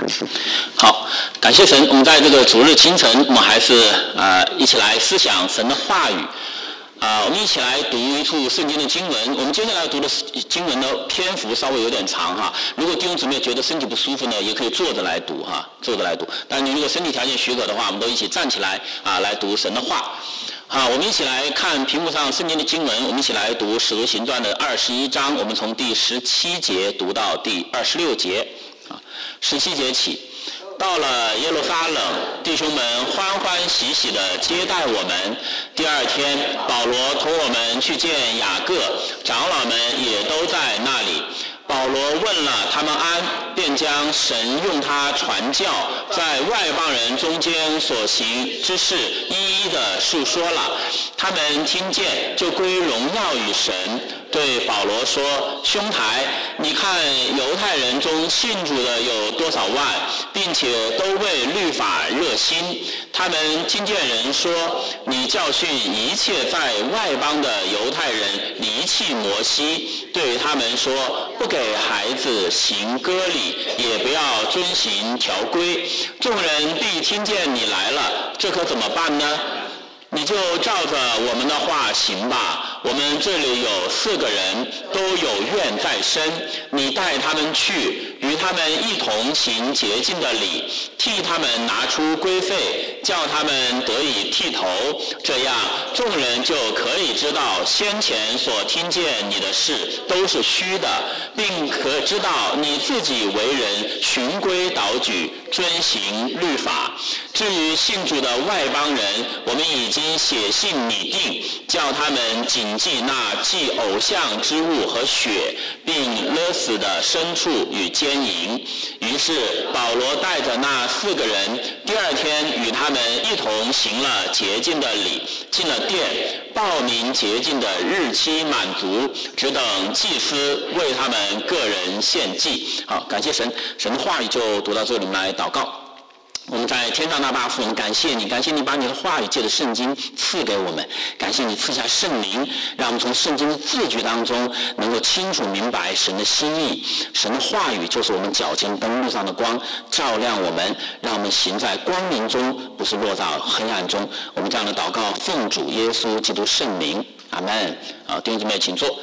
好，感谢神，我们在这个主日清晨，我们还是一起来思想神的话语。我们一起来读一处圣经的经文。我们接下来读的经文的篇幅稍微有点长哈。如果弟兄姊妹觉得身体不舒服呢，也可以坐着来读哈，坐着来读。但你如果身体条件许可的话，我们都一起站起来来读神的话。我们一起来看屏幕上圣经的经文。我们一起来读《使徒行传》的21章，我们从第17节读到第26节。17节起。到了耶路撒冷，弟兄们欢欢喜喜地接待我们。第二天，保罗同我们去见雅各，长老们也都在那里。保罗问了他们安，便将神用他传教在外邦人中间所行之事一一地述说了。他们听见，就归荣耀与神，对保罗说：兄台，你看犹太人中信主的有多少万，并且都为律法热心。他们听见人说，你教训一切在外邦的犹太人离弃摩西，对他们说，不给孩子行割礼，也不要遵行条规。众人必听见你来了，这可怎么办呢？你就照着我们的话行吧。我们这里有4个人，都有愿在身，你带他们去，与他们一同行洁净的礼，替他们拿出规费，叫他们得以剃头，这样众人就可以知道先前所听见你的事都是虚的，并可知道你自己为人循规蹈矩，遵行律法。至于信主的外邦人，我们已经写信拟定，叫他们谨记那祭偶像之物和血，并勒死的牲畜与奸淫。于是保罗带着那4个人，第二天与他们一同行了洁净的礼，进了殿，报明洁净的日期满足，只等祭司为他们个人献祭。好，感谢神，神的话语就读到这里，我们来祷告。我们在天上大爸父，我们感谢你，感谢你把你的话语借着圣经赐给我们，感谢你赐下圣灵，让我们从圣经的字句当中能够清楚明白神的心意。神的话语就是我们脚前灯路上的光，照亮我们，让我们行在光明中，不是落到黑暗中。我们这样的祷告奉主耶稣基督圣名，阿们。好，弟兄姊妹请坐。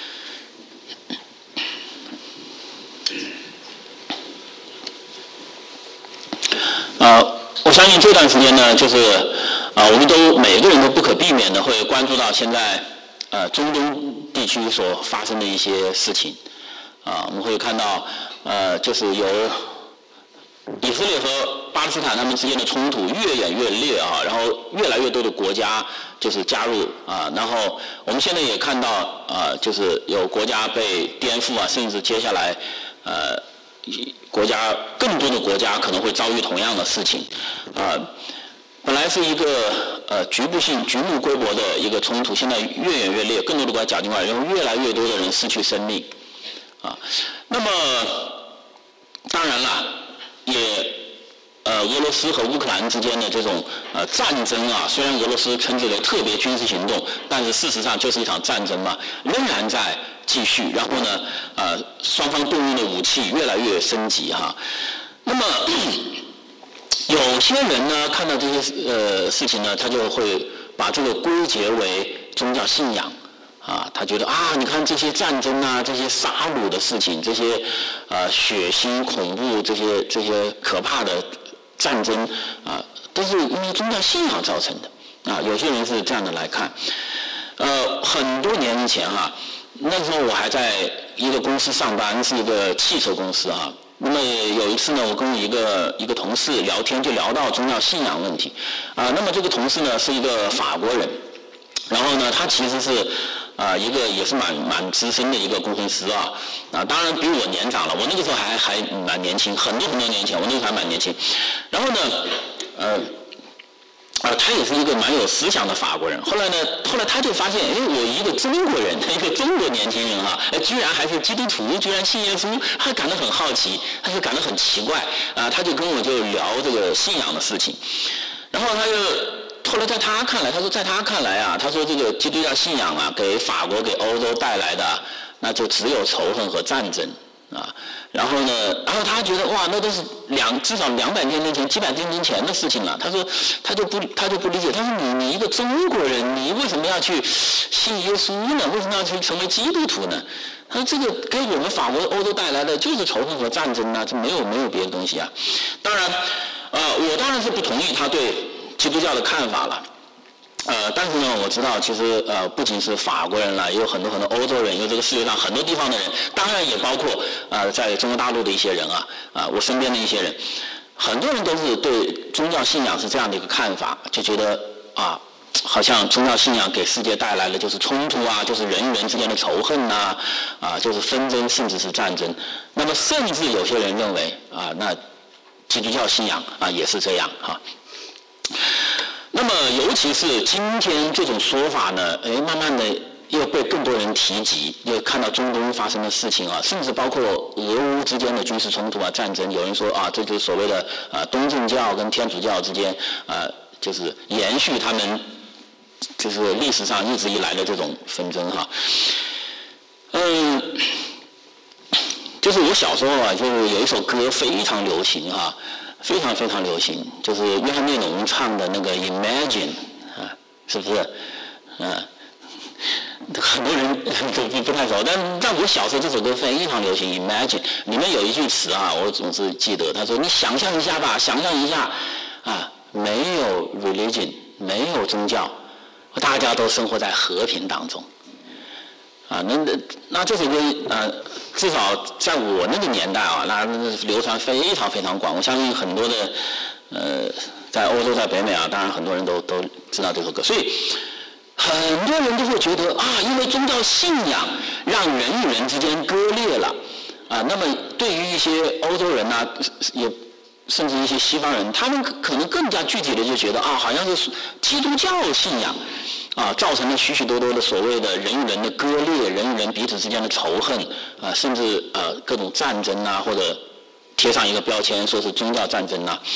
我相信这段时间呢，就是我们每个人都不可避免的会关注到现在中东地区所发生的一些事情。我们会看到就是由以色列和巴勒斯坦他们之间的冲突越演越烈然后越来越多的国家就是加入然后我们现在也看到就是有国家被颠覆甚至接下来更多的国家可能会遭遇同样的事情。本来是一个局部规模的一个冲突，现在越演越烈，更多的国家搅进来，然后越来越多的人失去生命。那么当然了，也俄罗斯和乌克兰之间的这种战争虽然俄罗斯称之为特别军事行动，但是事实上就是一场战争嘛，仍然在继续。然后呢，双方动用的武器越来越升级那么有些人呢，看到这些事情呢，他就会把这个归结为宗教信仰他觉得你看这些战争这些杀戮的事情，这些血腥恐怖，这些可怕的战争都是因为宗教信仰造成的有些人是这样的来看。很多年以前那时候我还在一个公司上班，是一个汽车公司那么有一次呢，我跟一个同事聊天，就聊到宗教信仰问题那么这个同事呢是一个法国人，然后呢他其实是一个也是蛮资深的一个工程师当然比我年长了，我那个时候还蛮年轻，很多年前，我那个时候还蛮年轻。然后呢他也是一个蛮有思想的法国人。后来他就发现，我一个中国人，一个中国年轻人居然还是基督徒，居然信耶稣，他感到很好奇，他就感到很奇怪他就跟我就聊这个信仰的事情。然后后来在他看来，他说在他看来他说这个基督教信仰给法国给欧洲带来的那就只有仇恨和战争然后他觉得哇，那都是至少200年前、几百年前的事情了。他说他就不理解，他说你一个中国人，你为什么要去信耶稣呢？为什么要去成为基督徒呢？他说这个给我们法国欧洲带来的就是仇恨和战争啊，这没有别的东西啊。当然，我当然是不同意他对基督教的看法了。但是呢，我知道其实不仅是法国人啦，也有很多欧洲人，有这个世界上很多地方的人，当然也包括在中国大陆的一些人我身边的一些人，很多人都是对宗教信仰是这样的一个看法，就觉得好像宗教信仰给世界带来的就是冲突啊，就是人与人之间的仇恨呐，就是纷争，甚至是战争。那么甚至有些人认为那基督教信仰也是这样那么尤其是今天这种说法呢，慢慢的又被更多人提及，又看到中东发生的事情甚至包括俄乌之间的军事冲突战争，有人说这就是所谓的东正教跟天主教之间就是延续他们就是历史上一直以来的这种纷争就是我小时候就是有一首歌非常流行非常非常流行，就是约翰列侬唱的那个 Imagine 是不是很多人都不太熟，但我小时候这首歌非常流行 Imagine 里面有一句词我总是记得，他说你想象一下吧，想象一下没有 religion 没有宗教，大家都生活在和平当中那这首歌至少在我那个年代那流传非常非常广，我相信很多的在欧洲在北美当然很多人都知道这首歌，所以很多人都会觉得因为宗教信仰让人与人之间割裂了那么对于一些欧洲人也甚至一些西方人，他们可能更加具体的就觉得好像是基督教信仰造成了许许多多的所谓的人与人的割裂，人与人彼此之间的仇恨甚至各种战争或者贴上一个标签说是宗教战争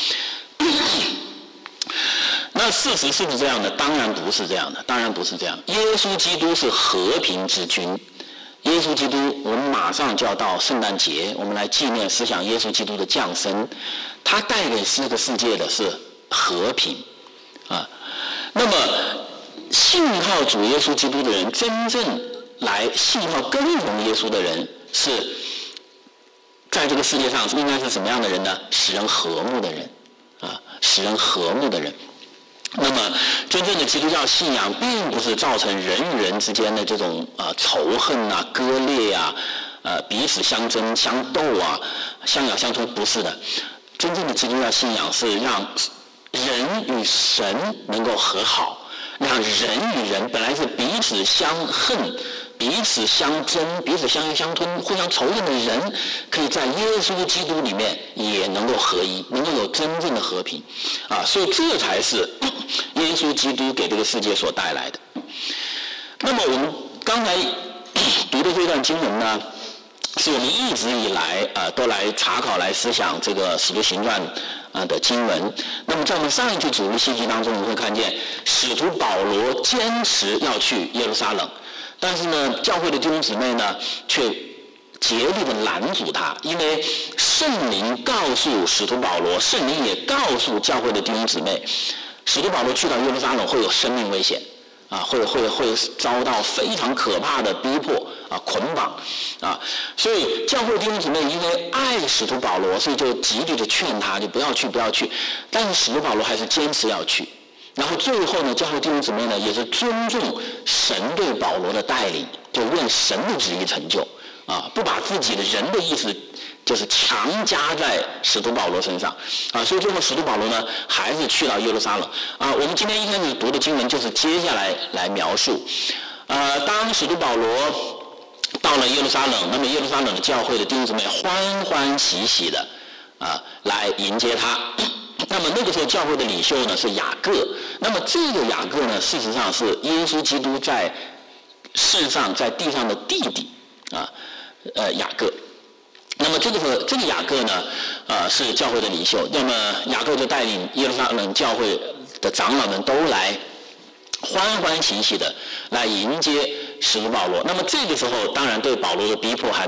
那事实是不是这样的？当然不是这样的，当然不是这样。耶稣基督是和平之君，耶稣基督，我们马上就要到圣诞节，我们来纪念思想耶稣基督的降生，他带给这个世界的是和平那么信靠主耶稣基督的人，真正来信靠跟从耶稣的人，是在这个世界上应该是什么样的人呢？使人和睦的人使人和睦的人。那么真正的基督教信仰并不是造成人与人之间的这种仇恨割裂彼此相争相斗相咬相吞，不是的。真正的基督教信仰是让人与神能够和好，让人与人本来是彼此相恨、彼此相争、彼此相咬相吞、互相仇恨的人，可以在耶稣基督里面也能够合一，能够有真正的和平所以这才是耶稣基督给这个世界所带来的。那么我们刚才读的这段经文呢，是我们一直以来都来查考来思想这个使徒行传的经文。那么在我们上一句主日信息当中，我们会看见使徒保罗坚持要去耶路撒冷，但是呢教会的弟兄姊妹呢却竭力的拦阻他，因为圣灵告诉使徒保罗，圣灵也告诉教会的弟兄姊妹，使徒保罗去到耶路撒冷会有生命危险会遭到非常可怕的逼迫捆绑所以教会弟兄姊妹因为爱使徒保罗，所以就极力的劝他就不要去，但是使徒保罗还是坚持要去。然后最后呢，教会弟兄姊妹呢也是尊重神对保罗的带领，就愿神的旨意成就不把自己的人的意思就是强加在使徒保罗身上所以最后使徒保罗呢还是去到耶路撒冷我们今天一开始读的经文就是接下来描述当使徒保罗到了耶路撒冷，那么耶路撒冷的教会的弟兄姊妹欢欢喜喜的来迎接他。那么那个时候教会的领袖呢是雅各，那么这个雅各呢事实上是耶稣基督在世上在地上的弟弟雅各。那么这个雅各呢是教会的领袖，那么雅各就带领耶路撒冷教会的长老们都来欢欢喜喜的来迎接使徒保罗。那么这个时候当然对保罗的逼迫还没有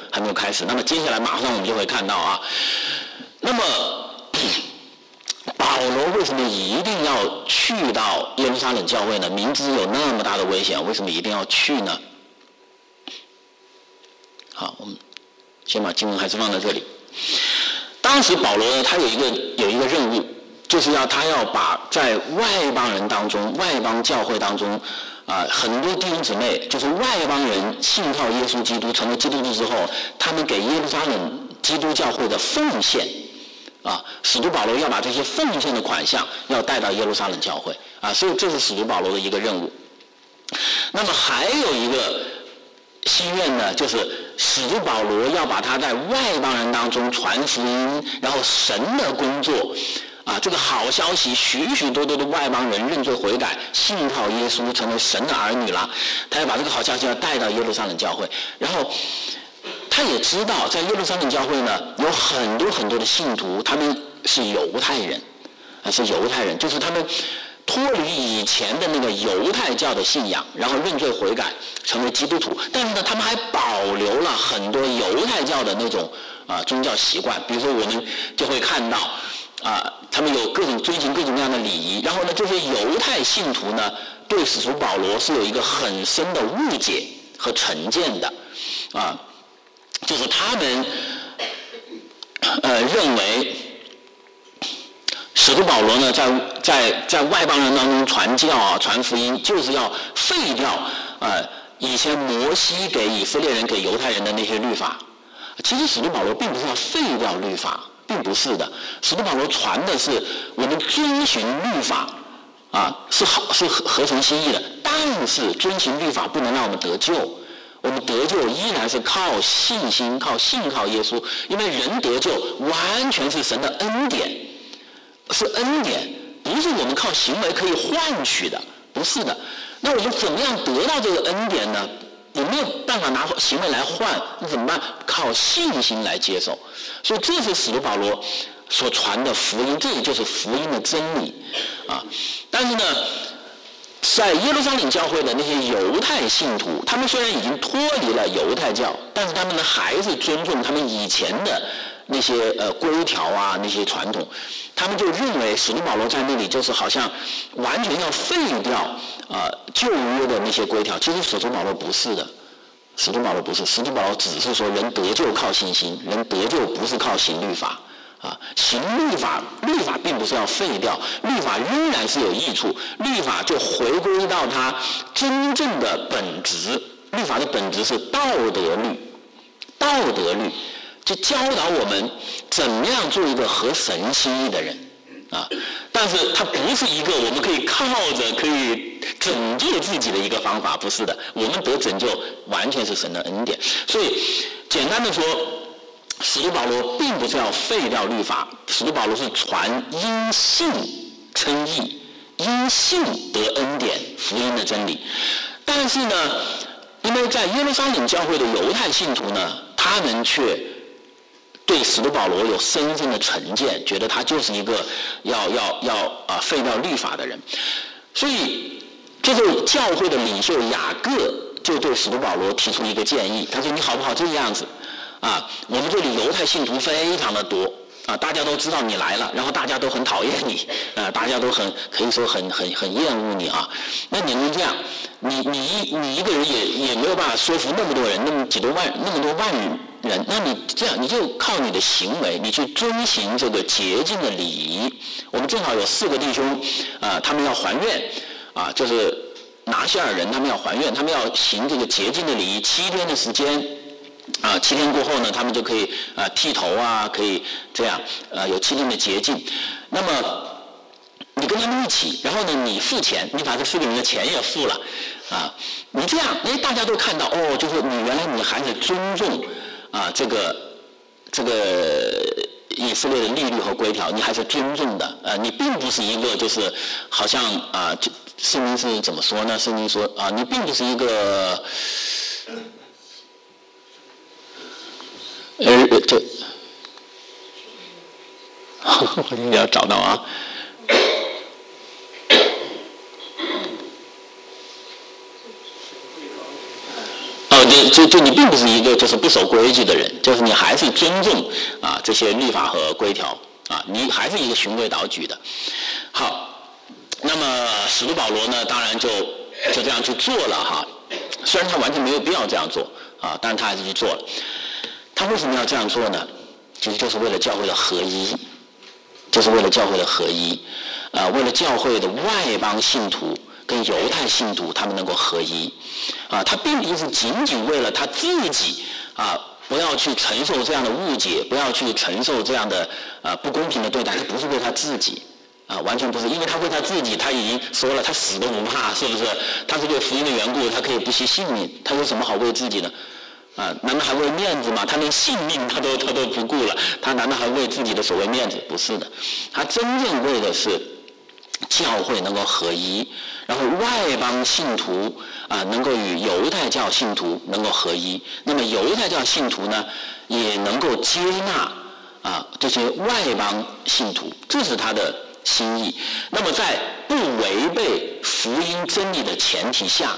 还没有开始。那么接下来马上我们就会看到啊，那么保罗为什么一定要去到耶路撒冷教会呢？明知有那么大的危险，为什么一定要去呢？好，我们先把经文还是放在这里。当时保罗呢，他有一个任务，就是他要把在外邦人当中、外邦教会当中很多弟兄姊妹，就是外邦人信靠耶稣基督，成为基督徒之后，他们给耶路撒冷基督教会的奉献使徒保罗要把这些奉献的款项要带到耶路撒冷教会所以这是使徒保罗的一个任务。那么还有一个心愿呢，就是使徒保罗要把他在外邦人当中传福音，然后神的工作这个好消息，许许多多的外邦人认罪悔改，信靠耶稣，成为神的儿女了。他要把这个好消息要带到耶路撒冷教会，然后他也知道在耶路撒冷教会呢，有很多很多的信徒，他们是犹太人就是他们脱离以前的那个犹太教的信仰，然后认罪悔改，成为基督徒。但是呢，他们还保留了很多犹太教的那种宗教习惯，比如说我们就会看到他们有遵循各种各样的礼仪。然后呢，这些犹太信徒呢，对使徒保罗是有一个很深的误解和成见的就是他们认为使徒保罗呢，在外邦人当中传教传福音，就是要废掉以前摩西给以色列人、给犹太人的那些律法。其实使徒保罗并不是要废掉律法，并不是的。使徒保罗传的是我们遵循律法是合神心意的，但是遵循律法不能让我们得救。我们得救依然是靠信心，靠信靠耶稣，因为人得救完全是神的恩典，是恩典，不是我们靠行为可以换取的，不是的。那我们怎么样得到这个恩典呢？我没有办法拿行为来换，那怎么办？靠信心来接受。所以这是使徒保罗所传的福音，这也就是福音的真理但是呢，在耶路撒冷教会的那些犹太信徒，他们虽然已经脱离了犹太教，但是他们呢还是尊重他们以前的那些规条那些传统。他们就认为使徒保罗在那里就是好像完全要废掉旧约的那些规条。其实使徒保罗不是的，使徒保罗不是，使徒保罗只是说人得救靠信心，人得救不是靠行律法行律法并不是要废掉，律法仍然是有益处，律法就回归到它真正的本质。律法的本质是道德律就教导我们怎么样做一个合神心意的人但是它不是一个我们可以靠着可以拯救自己的一个方法，不是的。我们得拯救完全是神的恩典。所以简单的说，使徒保罗并不是要废掉律法，使徒保罗是传因信称义，因信得恩典福音的真理。但是呢，因为在耶路撒冷教会的犹太信徒呢，他们却对使徒保罗有深深的成见，觉得他就是一个要废掉律法的人。所以就是教会的领袖雅各就对使徒保罗提出一个建议，他说你好不好这样子我们这里犹太信徒非常的多大家都知道你来了，然后大家都很讨厌你大家都可以说很厌恶你那你能这样，你一个人也没有办法说服那么多人，那么多万人，那你这样，你就靠你的行为，你去遵行这个洁净的礼仪。我们正好有4个弟兄他们要还愿就是拿西尔人，他们要还愿，他们要行这个洁净的礼仪7天的时间7天过后呢，他们就可以剃头可以这样有7天的洁净。那么你跟他们一起，然后呢你付钱，你把这4个人的钱也付了你这样大家都看到就是原来你还是尊重这个以色列的律和规条，你还是尊重的你并不是一个就是好像圣经是怎么说呢？圣经说你并不是一个我一定要找到就你并不是一个就是不守规矩的人，就是你还是尊重这些律法和规条你还是一个循规蹈矩的。好，那么使徒保罗呢，当然就这样去做了哈。虽然他完全没有必要这样做但是他还是去做了。他为什么要这样做呢？其实就是为了教会的合一，就是为了教会的合一为了教会的外邦信徒跟犹太信徒他们能够合一他并不是仅仅为了他自己不要去承受这样的误解，不要去承受这样的不公平的对待，他不是为他自己完全不是，因为他为他自己他已经说了，他死都不怕，是不是？他是为福音的缘故，他可以不惜性命，他有什么好为自己的难道还为面子吗？他连性命他都不顾了，他难道还为自己的所谓面子？不是的，他真正为的是教会能够合一，然后外邦信徒能够与犹太教信徒能够合一，那么犹太教信徒呢也能够接纳这些外邦信徒，这是他的心意。那么在不违背福音真理的前提下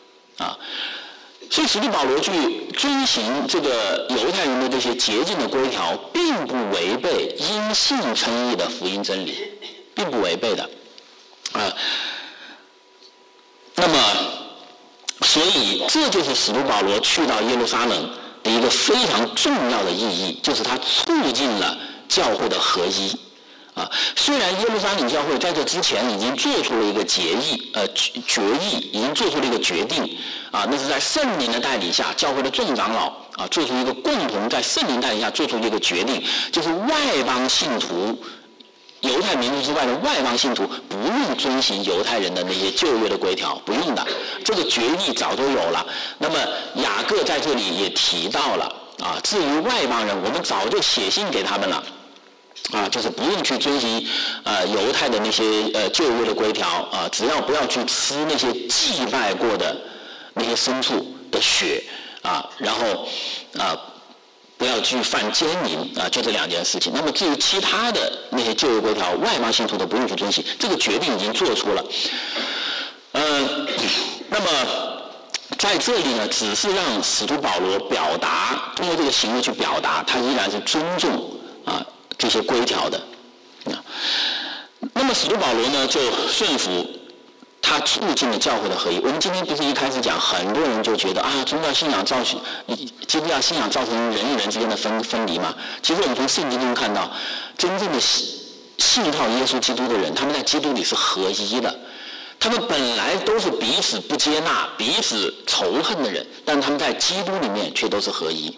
所以使徒保罗去遵行这个犹太人的这些洁净的规条，并不违背因信称义的福音真理，并不违背的那么所以这就是使徒保罗去到耶路撒冷的一个非常重要的意义，就是他促进了教会的合一虽然耶路撒冷教会在这之前已经做出了一个决议，已经做出了一个决定那是在圣灵的带领下，教会的众长老做出一个共同在圣灵带领下做出一个决定，就是外邦信徒，犹太民族之外的外邦信徒不用遵行犹太人的那些旧约的规条，不用的，这个决议早就有了。那么雅各在这里也提到了至于外邦人，我们早就写信给他们了就是不用去遵行犹太的那些旧约的规条只要不要去吃那些祭拜过的那些牲畜的血然后不要去犯奸淫就这两件事情。那么至于其他的那些旧约规条，外邦信徒都不用去遵行，这个决定已经做出了。那么在这里呢，只是让使徒保罗表达，通过这个行为去表达，他依然是尊重这些规条的那么使徒保罗呢，就顺服他促进了教会的合一。我们今天不是一开始讲，很多人就觉得宗教信仰基督教信仰造成人与人之间的分离嘛？其实我们从圣经中看到，真正的信靠耶稣基督的人，他们在基督里是合一的。他们本来都是彼此不接纳、彼此仇恨的人，但他们在基督里面却都是合一。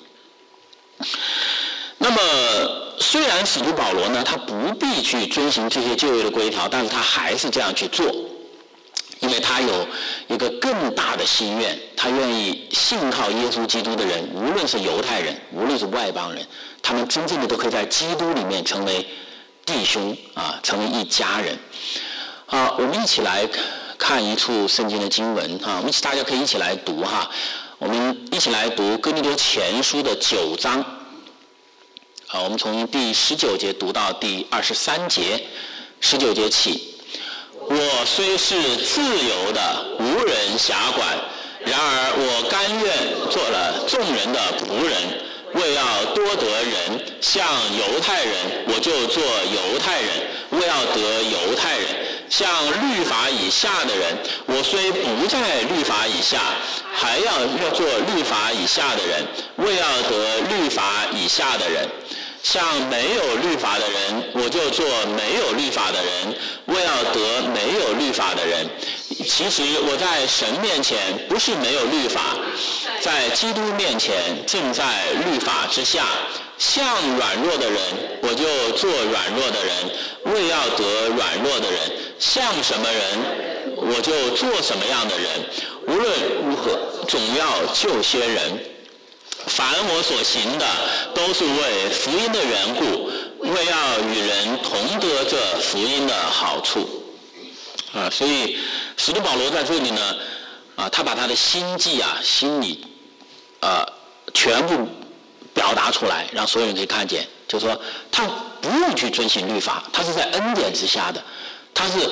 那么虽然使徒保罗呢，他不必去遵行这些旧约的规条，但是他还是这样去做，因为他有一个更大的心愿，他愿意信靠耶稣基督的人，无论是犹太人，无论是外邦人，他们真正的都可以在基督里面成为弟兄成为一家人我们一起来看一处圣经的经文我们大家可以一起来读我们一起来读哥林多前书的9章我们从第19节读到第23节，19节起。我虽是自由的，无人辖管，然而我甘愿做了众人的仆人，为要多得人，像犹太人，我就做犹太人；为要得犹太人，像律法以下的人，我虽不在律法以下，还要做律法以下的人，为要得律法以下的人。像没有律法的人，我就做没有律法的人，为要得没有律法的人。其实我在神面前不是没有律法，在基督面前正在律法之下。像软弱的人，我就做软弱的人，为要得软弱的人。像什么人，我就做什么样的人。无论如何，总要救些人。凡我所行的，都是为福音的缘故，为要与人同得这福音的好处。所以使徒保罗在这里呢，他把他的心计心理全部表达出来，让所有人可以看见，就是说他不用去遵行律法，他是在恩典之下的，他是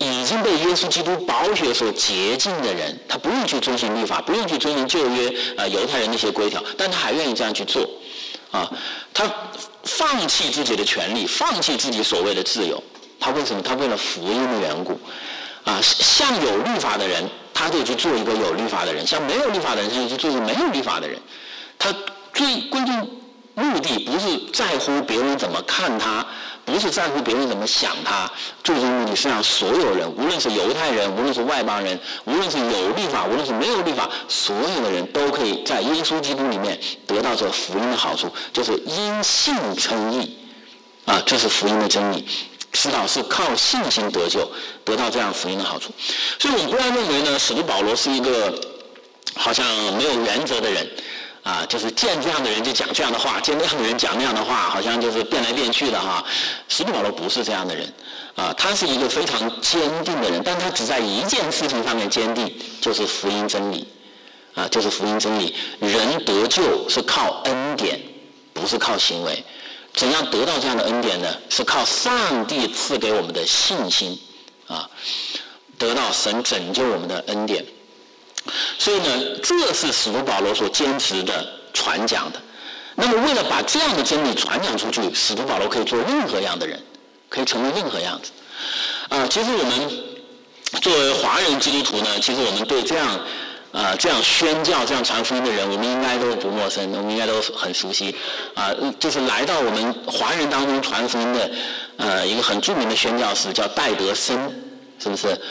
已经被耶稣基督宝血所洁净的人，他不用去遵循律法，不用去遵循旧约犹太人那些规条，但他还愿意这样去做啊，他放弃自己的权利，放弃自己所谓的自由，他为什么？他为了福音的缘故啊，像有律法的人他就去做一个有律法的人，像没有律法的人他就去做一个没有律法的人，他最关键目的不是在乎别人怎么看他，不是在乎别人怎么想他，最终目的是让所有人，无论是犹太人，无论是外邦人，无论是有律法，无论是没有律法，所有的人都可以在耶稣基督里面得到这福音的好处，就是因信称义啊，这是福音的真理。知道是靠信心得救，得到这样福音的好处。所以我们不要认为呢，使徒保罗是一个好像没有原则的人啊，就是见这样的人就讲这样的话，见那样的人讲那样的话，好像就是变来变去的哈。使徒保罗不是这样的人啊，他是一个非常坚定的人，但他只在一件事情上面坚定，就是福音真理啊，就是福音真理。人得救是靠恩典，不是靠行为。怎样得到这样的恩典呢？是靠上帝赐给我们的信心啊，得到神拯救我们的恩典。所以呢，这是使徒保罗所坚持的传讲的。那么为了把这样的真理传讲出去，使徒保罗可以做任何样的人，可以成为任何样子其实我们作为华人基督徒呢，其实我们对这样宣教、这样传福音的人，我们应该都不陌生，我们应该都很熟悉就是来到我们华人当中传福音的一个很著名的宣教士叫戴德森，是不是？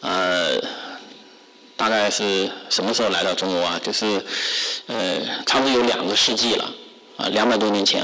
大概是什么时候来到中国啊？就是差不多有2个世纪了200多年前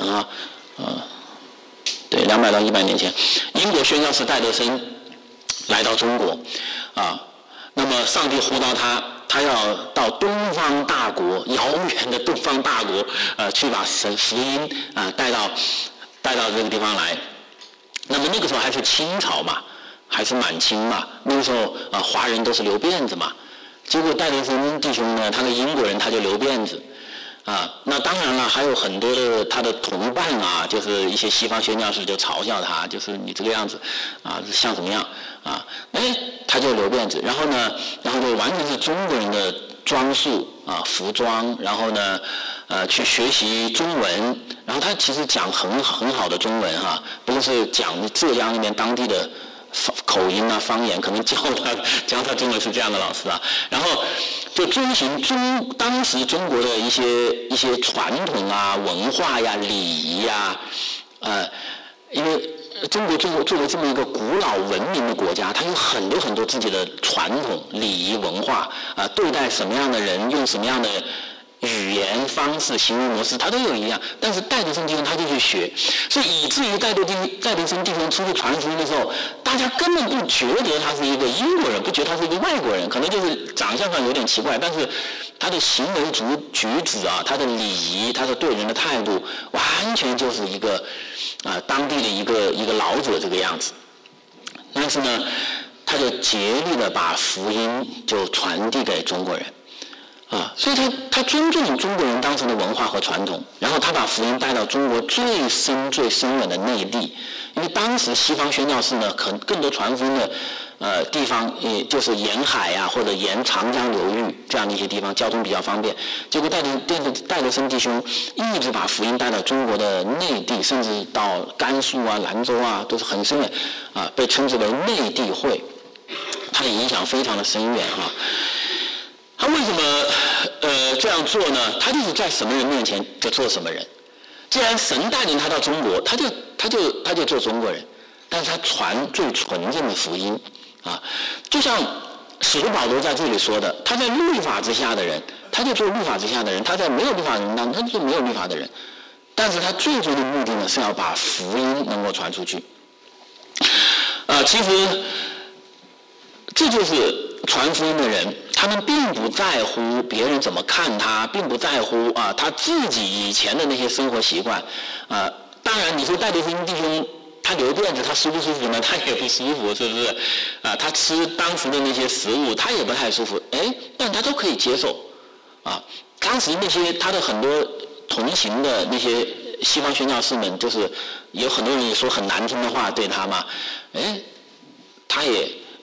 对，200到100年前，英国宣教士戴德森来到中国那么上帝呼召他要到东方大国，遥远的东方大国去把神福音带到这个地方来。那么那个时候还是清朝嘛，还是满清嘛，那个时候华人都是留辫子嘛。结果戴德森弟兄呢，他的英国人他就留辫子那当然了，还有很多的他的同伴就是一些西方宣教士就嘲笑他，就是你这个样子像什么样他就留辫子，然后就完全是中国人的装束服装，然后呢去学习中文，然后他其实讲很好的中文不是讲浙江那边当地的口音方言，可能教他中文是这样的老师然后就遵循当时中国的一些传统文化礼仪因为中国作为这么一个古老文明的国家，它有很多很多自己的传统礼仪文化对待什么样的人，用什么样的语言方式、行为模式，他都有一样。但是戴德森弟兄他就去学，所以以至于戴德森弟兄出去传福音的时候，大家根本不觉得他是一个英国人，不觉得他是一个外国人，可能就是长相上有点奇怪，但是他的行为举止他的礼仪，他的对人的态度，完全就是一个当地的一个老者这个样子。但是呢，他就竭力的把福音就传递给中国人。所以他尊重中国人当时的文化和传统，然后他把福音带到中国最深远的内地，因为当时西方宣教士呢，更多传福音的地方，就是沿海或者沿长江流域这样的一些地方，交通比较方便。结果戴德森弟兄一直把福音带到中国的内地，甚至到甘肃兰州都是很深远被称之为内地会，他的影响非常的深远他为什么这样做呢？他就是在什么人面前就做什么人。既然神带领他到中国，他就做中国人，但是他传最纯正的福音就像使徒保罗在这里说的，他在律法之下的人，他就做律法之下的人；他在没有律法的人当中，他就做没有律法的人。但是他最终的目的呢，是要把福音能够传出去。其实这就是传福音的人，他们并不在乎别人怎么看他，并不在乎他自己以前的那些生活习惯当然你说戴德森弟兄他留辫子他舒不舒服呢？他也不舒服，是不是他吃当时的那些食物他也不太舒服但他都可以接受当时那些他的很多同行的那些西方宣教士们，就是有很多人也说很难听的话对他嘛他也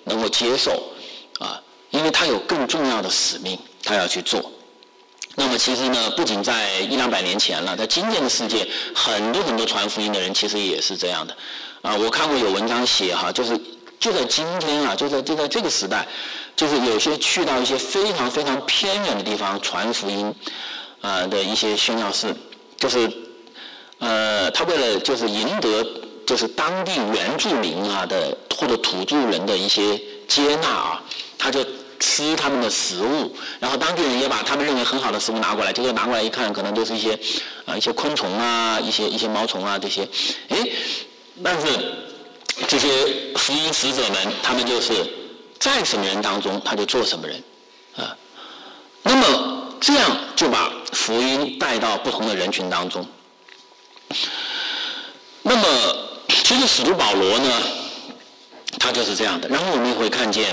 能够接受因为他有更重要的使命，他要去做。那么其实呢，不仅在100-200年前了，在今天的世界，很多传福音的人其实也是这样的。我看过有文章写就在今天就在这个时代，就是有些去到一些非常非常偏远的地方传福音的一些宣教士，就是他为了就是赢得就是当地原住民的或者土著人的一些接纳他就吃他们的食物，然后当地人也把他们认为很好的食物拿过来，结果拿过来一看，可能都是一些昆虫一些毛虫这些，但是这些福音使者们，他们就是在什么人当中，他就做什么人那么这样就把福音带到不同的人群当中。那么其实使徒保罗呢，他就是这样的。然后我们也会看见，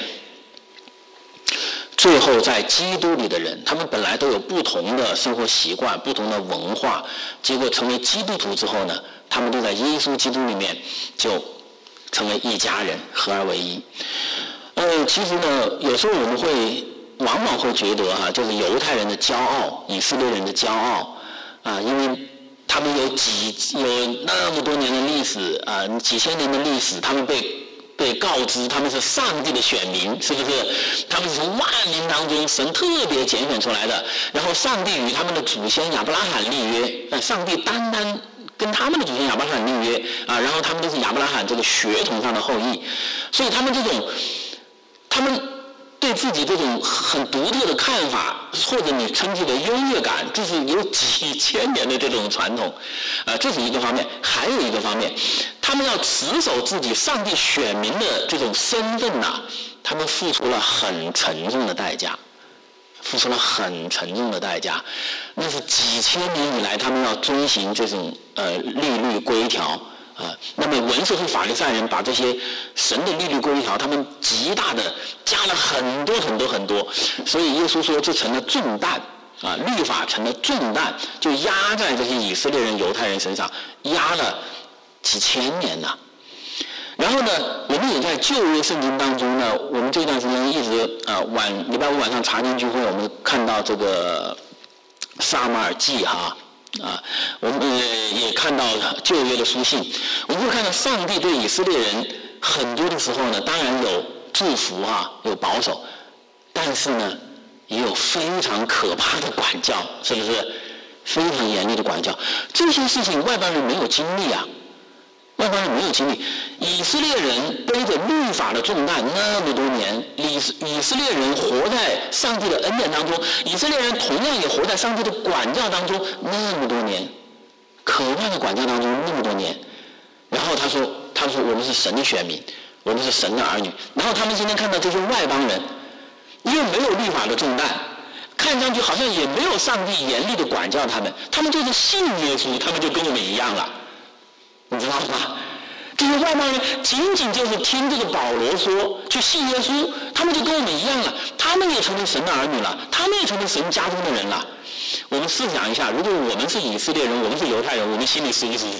最后在基督里的人，他们本来都有不同的生活习惯、不同的文化，结果成为基督徒之后呢，他们都在耶稣基督里面就成为一家人，合而为一。其实呢，有时候我们往往会觉得就是犹太人的骄傲，以色列人的骄傲因为他们有那么多年的历史几千年的历史，他们被告知他们是上帝的选民，是不是？他们是从万民当中神特别拣选出来的，然后上帝与他们的祖先亚伯拉罕立约，上帝单单跟他们的祖先亚伯拉罕立约然后他们都是亚伯拉罕这个血统上的后裔，所以他们对自己这种很独特的看法，或者你称之为优越感，这是有几千年的这种传统这是一个方面。还有一个方面，他们要持守自己上帝选民的这种身份他们付出了很沉重的代价，那是几千年以来他们要遵行这种律律规条那么文士和法利赛人把这些神的律律规条，他们极大的加了很多，所以耶稣说这成了重担律法成了重担，就压在这些以色列人、犹太人身上，压了几千年了。然后呢，我们也在旧约圣经当中呢，我们这段时间一直礼拜五晚上查经聚会，我们看到这个撒母耳记我们也看到旧约的书信，我们会看到上帝对以色列人很多的时候呢，当然有祝福有保守，但是呢也有非常可怕的管教，是不是？非常严厉的管教，这些事情外邦人没有经历以色列人背着律法的重担那么多年，以色列人活在上帝的恩典当中，以色列人同样也活在上帝的管教当中那么多年，可怕的管教当中那么多年。然后他说我们是神的选民，我们是神的儿女。然后他们今天看到这些外邦人又没有律法的重担，看上去好像也没有上帝严厉的管教他们就是信耶稣，他们就跟我们一样了，你知道吗？这些外邦人仅仅就是听这个保罗说去信耶稣，他们就跟我们一样了，他们也成为神的儿女了，他们也成为神家中的人了。我们试想一下，如果我们是以色列人，我们是犹太人，我们心里舒不舒服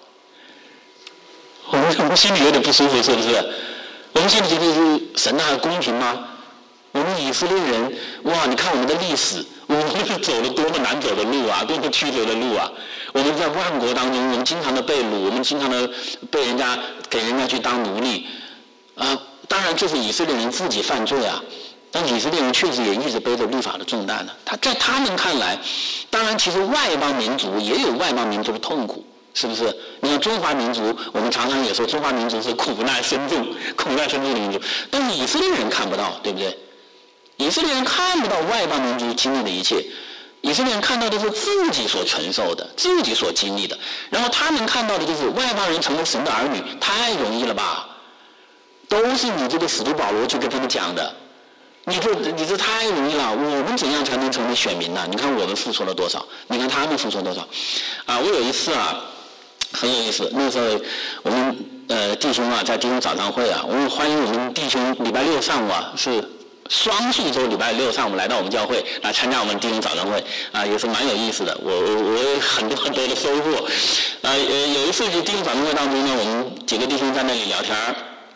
我们心里有点不舒服，是不是？我们心里觉得是神还公平吗？我们以色列人，你看我们的历史，我们是走了多么难走的路多么曲折的路我们在万国当中，我们经常的被掳，我们经常的被给人家去当奴隶当然这是以色列人自己犯罪但以色列人确实也一直背着律法的重担在他们看来，当然其实外邦民族也有外邦民族的痛苦，是不是？你看中华民族，我们常常也说中华民族是苦难深重的民族，但是以色列人看不到，对不对？以色列人看不到外邦民族经历的一切，以色列人看到的是自己所承受的，自己所经历的，然后他们看到的就是外邦人成为神的儿女，太容易了吧？都是你这个使徒保罗去跟他们讲的，你这太容易了。我们怎样才能成为选民呢？你看我们付出了多少，你看他们付出了多少我有一次很有意思，那时候我们弟兄在弟兄早上会我们欢迎我们弟兄礼拜六上午是双数周礼拜六上午来到我们教会来参加我们弟兄早上会也是蛮有意思的，我有很多的收获有一次弟兄早上会当中呢，我们几个弟兄在那里聊天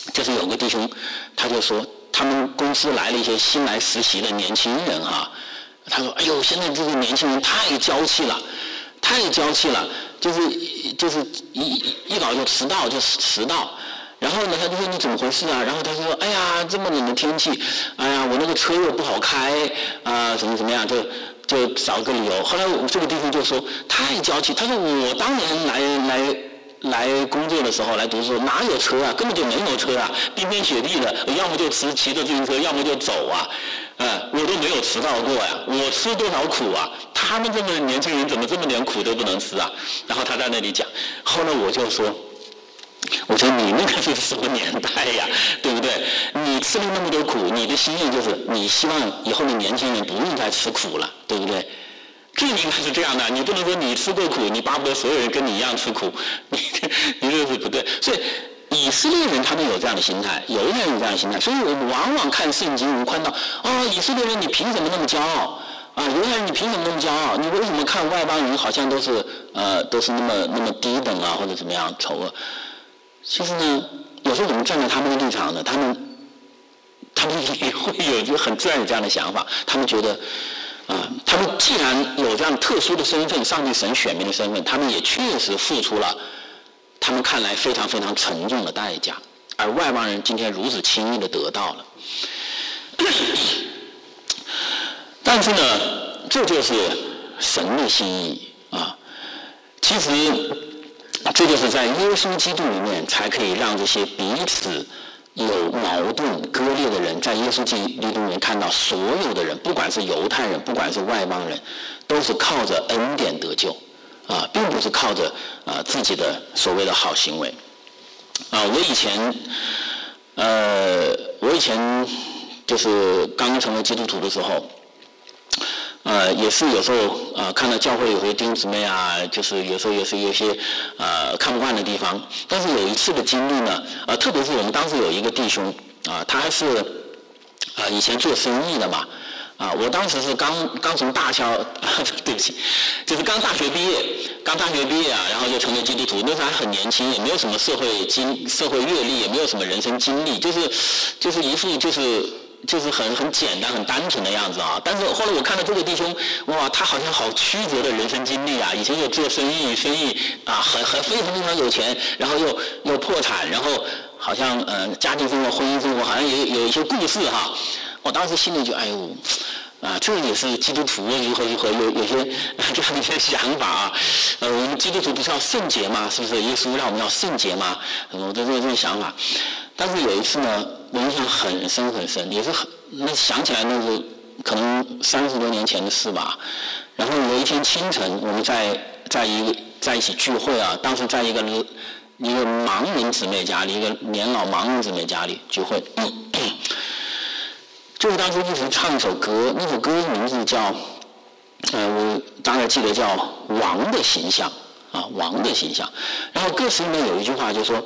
就是有个弟兄，他就说他们公司来了一些新来实习的年轻人啊，他说：“哎呦，现在这个年轻人太娇气了，太娇气了，就是一搞就迟到。”然后呢，他就说你怎么回事啊？然后他说：“哎呀，这么冷的天气，哎呀，我那个车又不好开啊，怎么样，就找个理由。”后来这个弟兄就说太娇气，他说我当年来工作的时候，来读书哪有车啊？根本就没有车啊，冰天雪地的，要么就骑着自行车，要么就走啊。我都没有迟到过呀，我吃多少苦啊？他们这么年轻人怎么这么点苦都不能吃啊？然后他在那里讲，后来我就说。我说你那个是什么年代呀，对不对？你吃了那么多苦，你的心愿就是你希望以后的年轻人不用再吃苦了，对不对？这应该是这样的，你不能说你吃过苦，你巴不得所有人跟你一样吃苦，你这是不对。所以以色列人他们有这样的心态，犹太人有这样的心态，所以我们往往看圣经，我们看到以色列人你凭什么那么骄傲？犹太人你凭什么那么骄傲？你为什么看外邦人好像都是那么低等啊，或者怎么样丑恶？其实呢，有时候我们站在他们的立场呢，他们也会有一个很自然有这样的想法，他们觉得他们既然有这样特殊的身份，上帝神选民的身份，他们也确实付出了他们看来非常非常沉重的代价，而外邦人今天如此轻易的得到了。但是呢，这就是神的心意啊。其实这就是在耶稣基督里面，才可以让这些彼此有矛盾割裂的人，在耶稣基督里面看到所有的人，不管是犹太人，不管是外邦人，都是靠着恩典得救并不是靠着自己的所谓的好行为我以前就是刚成为基督徒的时候。也是有时候看到教会有些弟兄姊妹就是有时候也是有些看不惯的地方。但是有一次的经历呢，特别是我们当时有一个弟兄他还是以前做生意的嘛我当时是刚从大校对不起，就是刚大学毕业然后就成为基督徒。那时候还很年轻，也没有什么社会阅历，也没有什么人生经历，就是一副就是很简单很单纯的样子但是后来我看到这个弟兄，哇，他好像好曲折的人生经历以前又做生意很非常非常有钱，然后又破产，然后好像家庭生活婚姻生活好像也有一些故事我当时心里就哎呦这也是基督徒如何有些这样的一些想法我们基督徒不是要圣洁吗？是不是耶稣让我们要圣洁吗？我都有这种想法。但是有一次呢，我印象很深，也是那想起来那是可能30多年前的事吧。然后有一天清晨，我们在一起聚会当时在一个盲人姊妹家里，一个年老盲人姊妹家里聚会。就是当时一直唱一首歌，那首歌的名字叫我当然记得叫《王的形象》王的形象。然后歌词里面有一句话就说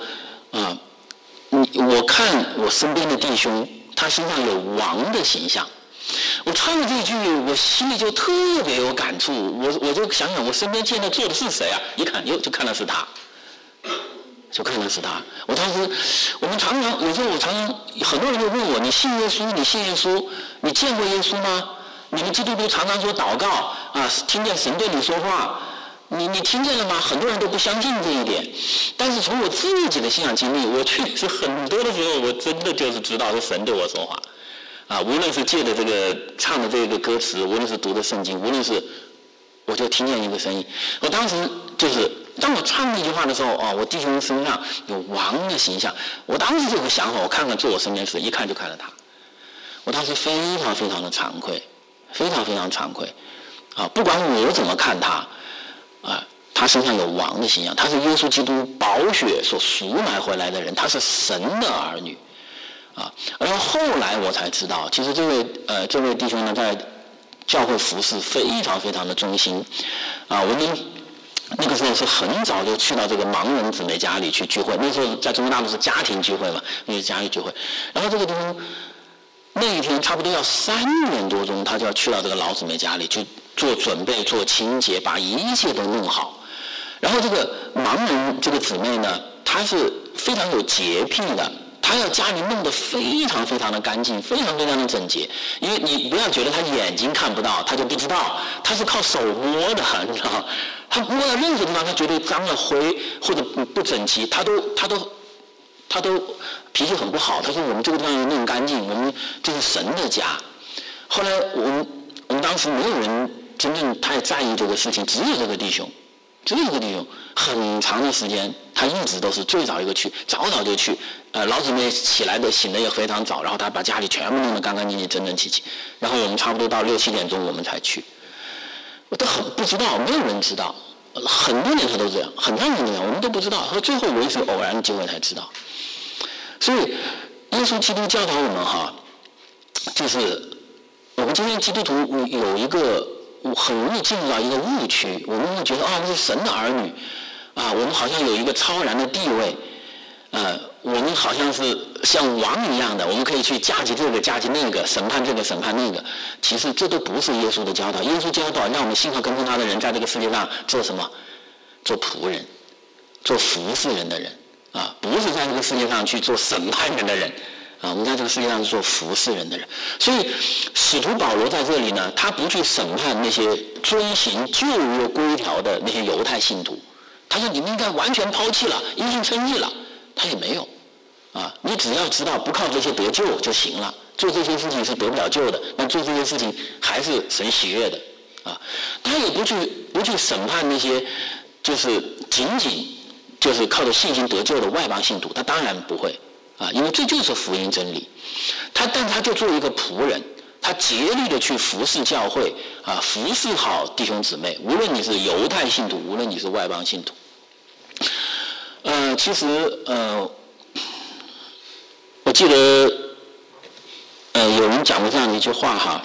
我看我身边的弟兄，他身上有王的形象。我唱了这句，我心里就特别有感触。我就想想我身边现在坐的是谁一看就看到是他。我当时，有时候我常常很多人就问我：你信耶稣？你见过耶稣吗？你们基督徒常常说祷告听见神对你说话，你听见了吗？很多人都不相信这一点。但是从我自己的信仰经历，我确实很多的时候，我真的就是知道是神对我说话无论是借的这个唱的这个歌词，无论是读的圣经，无论是我就听见一个声音。我当时就是当我唱那句话的时候我弟兄身上有王的形象。我当时就有个想法，我看看坐我身边是一看就看到他。我当时非常非常的惭愧，非常非常惭愧不管我怎么看他他身上有王的形象，他是耶稣基督宝血所赎买回来的人，他是神的儿女然后后来我才知道，其实这位弟兄呢，在教会服侍非常非常的忠心我们那个时候是很早就去到这个盲人姊妹家里去聚会。那时候在中国大陆是家庭聚会嘛，那是家庭聚会。然后这个弟兄那一天差不多要3点多钟，他就要去到这个老姊妹家里去做准备、做清洁，把一切都弄好。然后这个盲人这个姊妹呢，她是非常有洁癖的， 他要家里弄得非常非常的干净，非常非常的整洁。因为你不要觉得他眼睛看不到，他就不知道，他是靠手摸的，你知道吗？他摸到任何地方，他觉得脏了、灰或者不整齐，他都脾气很不好。他说我们这个地方要弄干净，我们这是神的家。后来我们当时没有人真正太在意这个事情，只有这个弟兄，很长的时间他一直都是最早一个去，早就去。老姊妹起来的醒的也非常早，然后他把家里全部弄得干干净净、整整齐齐。然后我们差不多到6、7点钟我们才去。我都很不知道，没有人知道，很多年他都这样，很多年这样，我们都不知道。和最后我也是偶然的机会才知道。所以耶稣基督教导我们哈，就是我们今天基督徒有一个很容易进入到一个误区，我们会觉得我们是神的儿女啊，我们好像有一个超然的地位，我们好像是像王一样的，我们可以去架起这个架起那个，审判这个审判那个。其实这都不是耶稣的教导。耶稣教导让我们信靠跟从他的人在这个世界上做什么？做仆人，做服侍人的人啊，不是在这个世界上去做审判人的人啊，我们在这个世界上是做服侍人的人。所以使徒保罗在这里呢，他不去审判那些遵行旧约规条的那些犹太信徒，他说你们应该完全抛弃了，因信称义了。他也没有啊，你只要知道不靠这些得救就行了，做这些事情是得不了救的，那做这些事情还是神喜悦的啊。他也不去审判那些就是仅就是靠着信心得救的外邦信徒，他当然不会啊，因为这就是福音真理。但他就做一个仆人，他竭力的去服侍教会啊，服侍好弟兄姊妹，无论你是犹太信徒，无论你是外邦信徒。其实我记得有人讲过这样的一句话哈，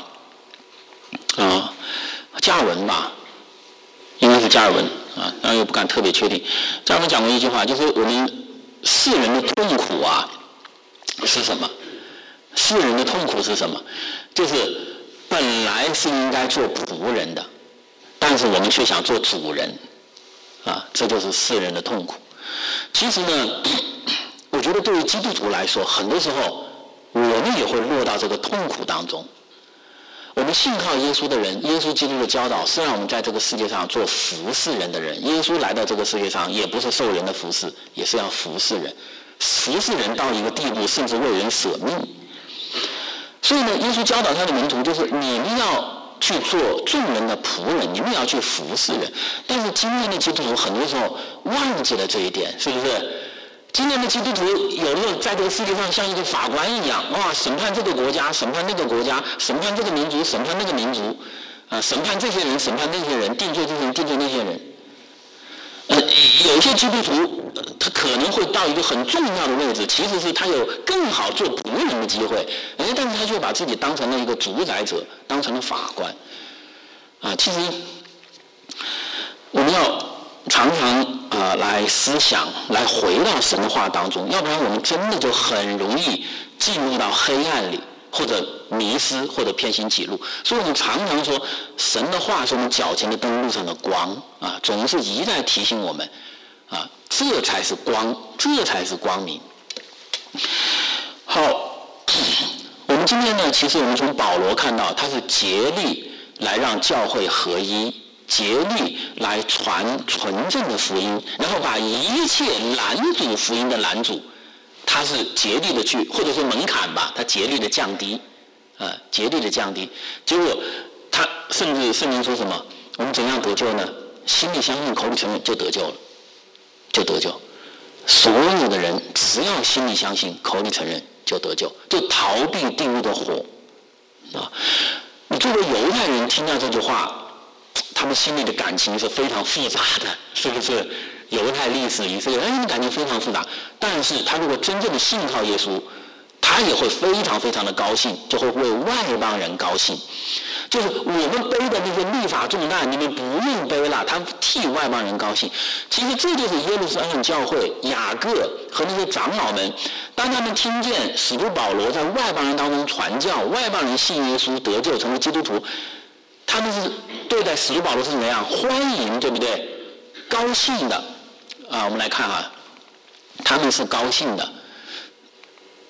加尔文吧，应该是加尔文啊，当然又不敢特别确定。加尔文讲过一句话，就是我们世人的痛苦啊是什么？世人的痛苦是什么？就是本来是应该做仆人的，但是我们却想做主人啊，这就是世人的痛苦。其实呢，我觉得对于基督徒来说，很多时候我们也会落到这个痛苦当中。我们信靠耶稣的人，耶稣基督的教导是让我们在这个世界上做服侍人的人。耶稣来到这个世界上，也不是受人的服侍，也是要服侍人。服侍人到一个地步，甚至为人舍命。所以呢，耶稣教导他的门徒，就是你们要去做众人的仆人，你们也要去服侍人。但是今天的基督徒很多时候忘记了这一点，是不是？今天的基督徒有时候在这个世界上像一个法官一样，审判这个国家，审判那个国家，审判这个民族，审判那个民族，审判这些人，审判那些人，定罪这些人，定罪那些人。有些基督徒他可能会到一个很重要的位置，其实是他有更好做仆人的机会，但是他却把自己当成了一个主宰者，当成了法官。其实我们要常常来思想，来回到神的话当中，要不然我们真的就很容易进入到黑暗里，或者迷失，或者偏行己路。所以我们常常说，神的话是我们脚前的灯，路上的光总是一再提醒我们这才是光，这才是光明。好，我们今天呢，其实我们从保罗看到，他是竭力来让教会合一，竭力来传纯正的福音，然后把一切拦阻福音的拦阻，他是竭力的去，或者说门槛吧，他竭力的降低，竭力的降低。结果他甚至圣经说什么？我们怎样得救呢？心里相信，口里承认，就得救了，就得救。所有的人只要心里相信，口里承认，就得救，就逃避地狱的火。你作为犹太人听到这句话，他们心里的感情是非常复杂的，是不是？犹太历史、以色列人的感情非常复杂，但是他如果真正的信靠耶稣，他也会非常非常的高兴，就会为外邦人高兴。就是我们背的那些律法重担，你们不用背了，他替外邦人高兴。其实这就是耶路撒冷教会雅各和那些长老们，当他们听见使徒保罗在外邦人当中传教，外邦人信耶稣得救成为基督徒，他们是对待使徒保罗是怎么样？欢迎，对不对？高兴的我们来看他们是高兴的。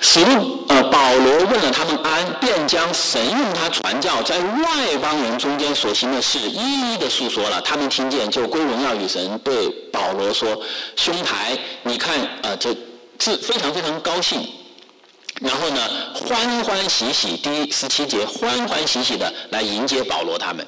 保罗问了他们安，便将神用他传教在外邦人中间所行的事一一的述说了。他们听见就归荣耀与神，对保罗说：“兄台，你看，这非常非常高兴。”然后呢，欢欢喜喜，第17节，欢欢喜喜的来迎接保罗他们。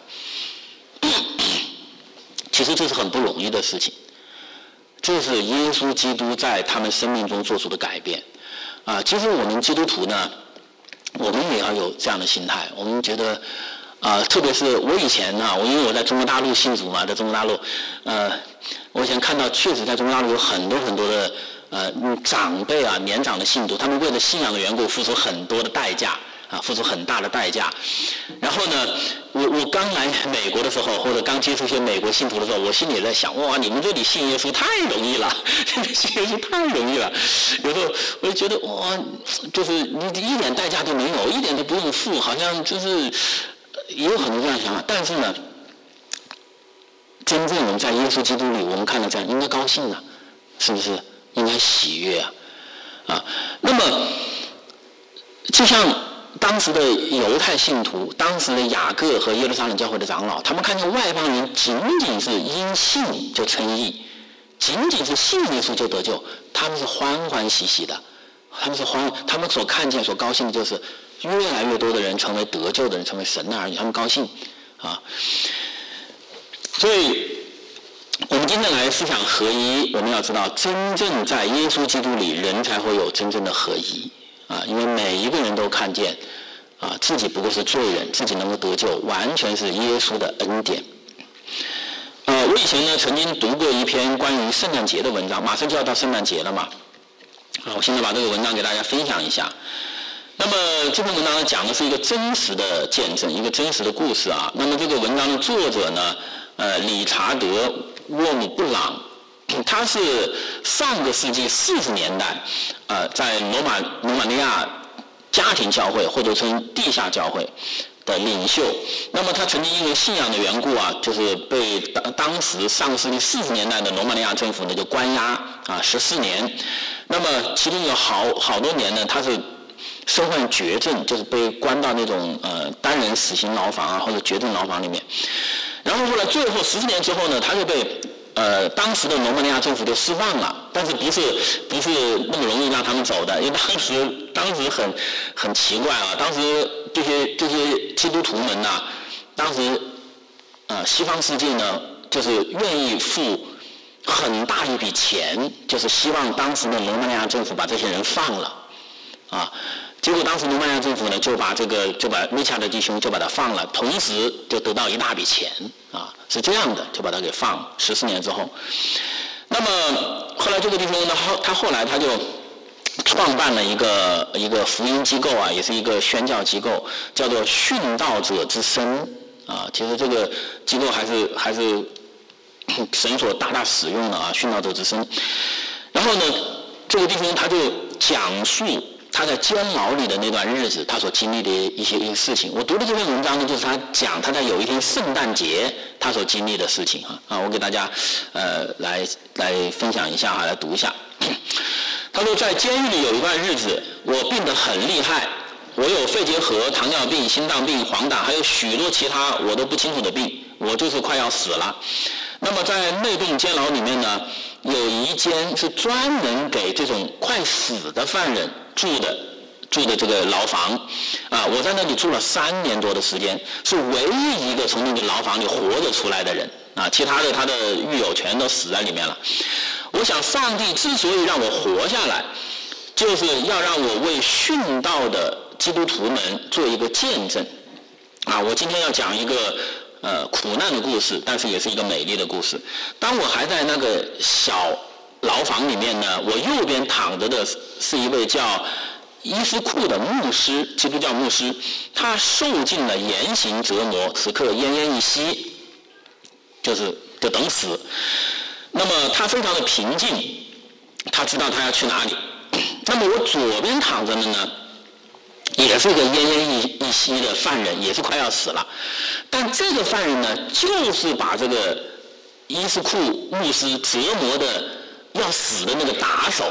其实这是很不容易的事情，这是耶稣基督在他们生命中做出的改变。其实我们基督徒呢，我们也要有这样的心态。我们觉得，特别是我以前呢，因为我在中国大陆信主嘛，在中国大陆，我以前看到确实在中国大陆有很多很多的长辈啊，年长的信徒，他们为了信仰的缘故付出很多的代价。付出很大的代价。然后呢，我刚来美国的时候，或者刚接触一些美国信徒的时候，我心里也在想，哇，你们这里信耶稣太容易了，信耶稣太容易了。有时候我就觉得，哇，就是你一点代价都没有，一点都不用付，好像就是也有很多这样的想法。但是呢，真正我们在耶稣基督里，我们看到这样，应该高兴啊，是不是？应该喜悦啊。那么就像当时的犹太信徒，当时的雅各和耶路撒冷教会的长老，他们看见外邦人仅仅是因信就称义，仅仅是信耶稣就得救，他们是欢欢喜喜的，他们所看见所高兴的就是越来越多的人成为得救的人，成为神的儿女，他们高兴啊。所以我们今天来思想合一，我们要知道，真正在耶稣基督里，人才会有真正的合一啊！因为每一个人都看见啊，自己不过是罪人，自己能够得救，完全是耶稣的恩典。我以前呢曾经读过一篇关于圣诞节的文章，马上就要到圣诞节了嘛，我现在把这个文章给大家分享一下。那么这篇文章呢讲的是一个真实的见证，一个真实的故事啊。那么这个文章的作者呢，理查德·沃姆布朗，他是上个世纪40年代，在罗马尼亚家庭教会或者称地下教会的领袖。那么他曾经因为信仰的缘故啊，就是被当时上个世纪40年代的罗马尼亚政府呢就关押14年。那么其中有好多年呢，他是身患绝症，就是被关到那种单人死刑牢房或者绝症牢房里面。然后后来最后14年之后呢，他就被当时的罗马尼亚政府就释放了，但是不是那么容易让他们走的，因为当时很奇怪啊，当时这些基督徒们呐，当时西方世界呢就是愿意付很大一笔钱，就是希望当时的罗马尼亚政府把这些人放了啊。结果当时罗马尼亚政府呢就把米查的弟兄就把他放了，同时就得到一大笔钱啊，是这样的，就把他给放14年之后。那么后来这个弟兄呢，他后来就创办了一个福音机构啊，也是一个宣教机构，叫做殉道者之声啊。其实这个机构还是神所大大使用的啊，殉道者之声。然后呢，这个弟兄他就讲述他在监牢里的那段日子，他所经历的一些事情。我读的这篇文章呢，就是他讲他在有一天圣诞节他所经历的事情啊。我给大家来分享一下来读一下。他说，在监狱里有一段日子，我病得很厉害，我有肺结核、糖尿病、心脏病、黄疸，还有许多其他我都不清楚的病，我就是快要死了。那么在内洞监牢里面呢，有一间是专门给这种快死的犯人住的这个牢房啊，我在那里住了3年多的时间，是唯一一个从那个牢房里活着出来的人啊，其他的他的狱友全都死在里面了。我想上帝之所以让我活下来，就是要让我为殉道的基督徒们做一个见证啊。我今天要讲一个苦难的故事，但是也是一个美丽的故事。当我还在那个小牢房里面呢，我右边躺着的是一位叫伊斯库的牧师，基督教牧师，他受尽了严刑折磨，此刻奄奄一息，就等死。那么他非常的平静，他知道他要去哪里。那么我左边躺着的呢，也是一个奄奄一息的犯人，也是快要死了。但这个犯人呢，就是把这个伊斯库牧师折磨的要死的那个打手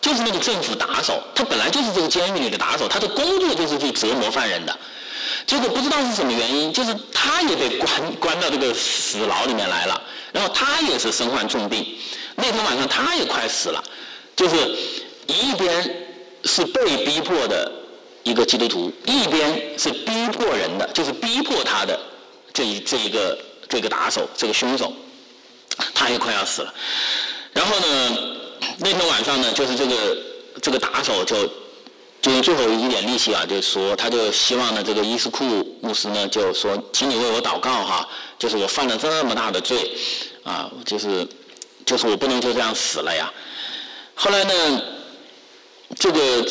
就是那个政府打手，他本来就是这个监狱里的打手，他的工作就是去折磨犯人的。结果不知道是什么原因，就是他也被关到这个死牢里面来了，然后他也是身患重病。那天晚上他也快死了，就是一边是被逼迫的一个基督徒，一边是逼迫人的，就是逼迫他的这个打手，这个凶手，他也快要死了。然后呢，那天晚上呢，就是这个打手就用最后一点力气啊，就是说他就希望呢，这个伊斯库牧师呢就说，请你为我祷告哈，就是我犯了这么大的罪啊，就是我不能就这样死了呀。后来呢，这个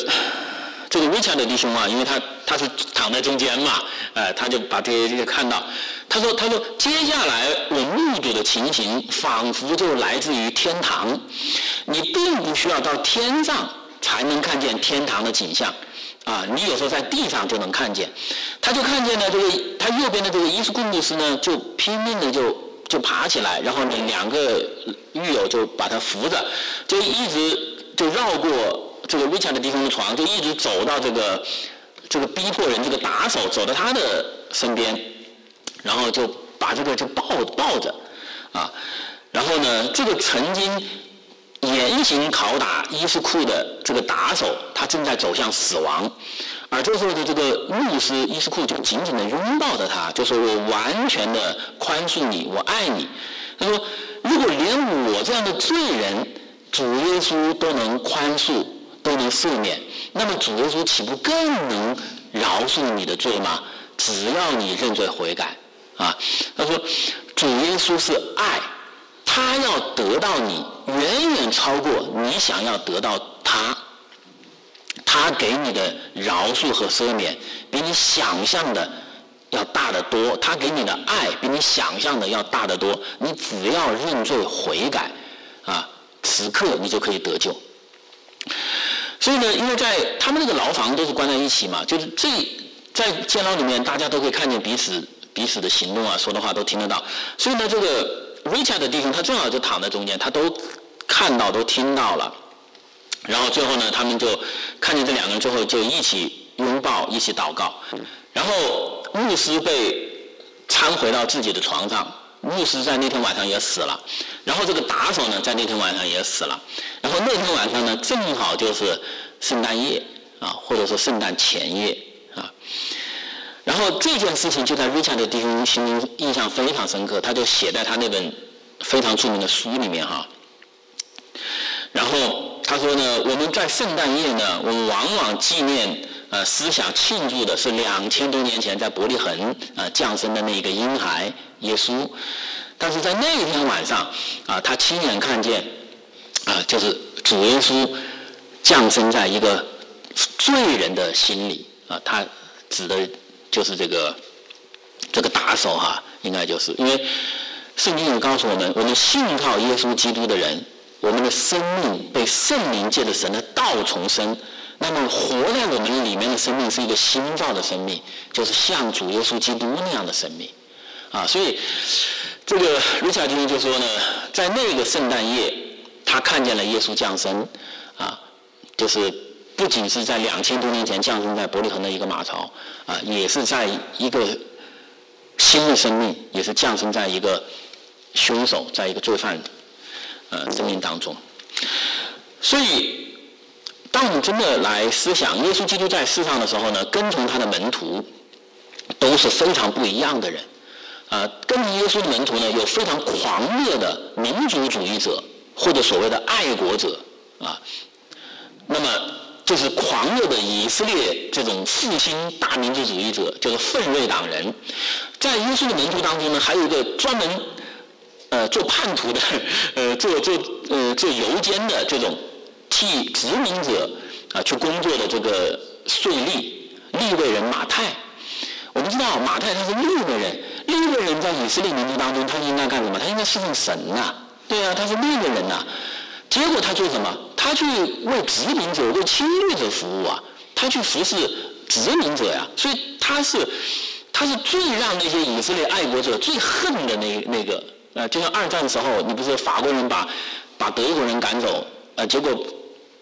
Richard 的弟兄啊，因为他是躺在中间嘛，他就把这些看到，他说接下来我目睹的情形仿佛就来自于天堂，你并不需要到天上才能看见天堂的景象啊，你有时候在地上就能看见。他就看见了他右边的这个伊斯库牧师呢，就拼命的就爬起来，然后呢两个狱友就把他扶着，就一直就绕过这个 Richard 的弟兄的床，就一直走到这个逼迫人这个打手，走到他的身边，然后就把这个就抱着啊，然后呢这个曾经严刑拷打伊斯库的这个打手，他正在走向死亡，而这时候的这个牧师伊斯库就紧紧地拥抱着他，就说我完全的宽恕你，我爱你。他说如果连我这样的罪人主耶稣都能宽恕，都能赦免，那么主耶稣岂不更能饶恕你的罪吗？只要你认罪悔改啊。他说主耶稣是爱，他要得到你远远超过你想要得到他给你的饶恕和赦免比你想象的要大得多，他给你的爱比你想象的要大得多，你只要认罪悔改啊，此刻你就可以得救。所以呢，因为在他们那个牢房都是关在一起嘛，就是在监牢里面大家都可以看见彼此的行动啊，说的话都听得到。所以呢，这个 Richard 的弟兄他正好就躺在中间，他都看到都听到了。然后最后呢，他们就看见这两个人之后就一起拥抱，一起祷告。然后牧师被搀回到自己的床上，牧师在那天晚上也死了，然后这个打手呢在那天晚上也死了，然后那天晚上呢正好就是圣诞夜啊，或者说圣诞前夜啊。然后这件事情就在 Richard 的弟兄心中印象非常深刻，他就写在他那本非常著名的书里面哈。然后他说呢，我们在圣诞夜呢，我们往往纪念思想庆祝的是2000多年前在伯利恒降生的那一个婴孩耶稣，但是在那一天晚上啊，他亲眼看见就是主耶稣降生在一个罪人的心里啊，他指的就是这个打手哈，应该就是因为圣经有告诉我们，我们信靠耶稣基督的人，我们的生命被圣灵借着神的道重生，那么活在我们里面的生命是一个新造的生命，就是像主耶稣基督那样的生命啊。所以这个Richard弟兄就说呢，在那个圣诞夜他看见了耶稣降生啊，就是不仅是在2000多年前降生在伯利恒的一个马槽啊，也是在一个新的生命，也是降生在一个凶手，在一个罪犯生命当中。所以当我们真的来思想耶稣基督在世上的时候呢，跟从他的门徒都是非常不一样的人跟从耶稣的门徒呢，有非常狂热的民族主义者或者所谓的爱国者啊，那么就是狂热的以色列这种复兴大民族主义者，就是奋锐党人。在耶稣的门徒当中呢，还有一个专门做叛徒的做游监的这种替殖民者去工作的这个税吏利未人马太。我们知道马太他是利未人，利未人在以色列民族当中他应该干什么？他应该侍奉神呐，对啊，他是利未人呐。结果他做什么？他去为殖民者、为侵略者服务啊，他去服侍殖民者呀。所以他是最让那些以色列爱国者最恨的那个就像二战的时候，你不是法国人把德国人赶走，结果